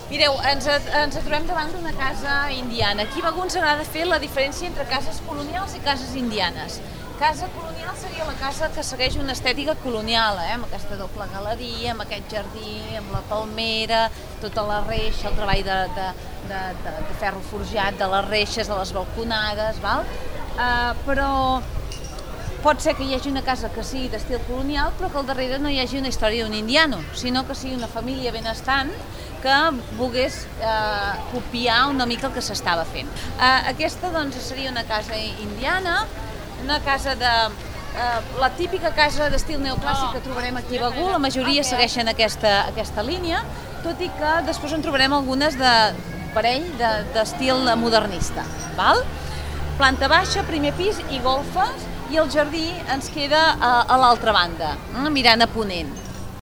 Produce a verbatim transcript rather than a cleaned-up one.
Mireu, ens, ens trobem davant d'una casa indiana. Aquí a Begur ens agrada fer la diferència entre cases colonials i cases indianes. Casa colonial seria la casa que segueix una estètica colonial, eh? Amb aquesta doble galeria, amb aquest jardí, amb la palmera, tota la reixa, el treball de, de, de, de, de ferro forjat, de les reixes, de les balconades, val? Uh, però pot ser que hi hagi una casa que sigui d'estil colonial, però que al darrere no hi hagi una història d'un indiano, sinó que sigui una família benestant que volgués eh, copiar una mica el que s'estava fent. Eh, aquesta doncs, seria una casa indiana, una casa de... Eh, la típica casa d'estil neoclàssic que trobarem aquí a Begur, la majoria segueixen aquesta, aquesta línia, tot i que després en trobarem algunes de parell d'estil de, modernista. Val? Planta baixa, primer pis i golfes, i el jardí ens queda a, a l'altra banda, mirant a ponent.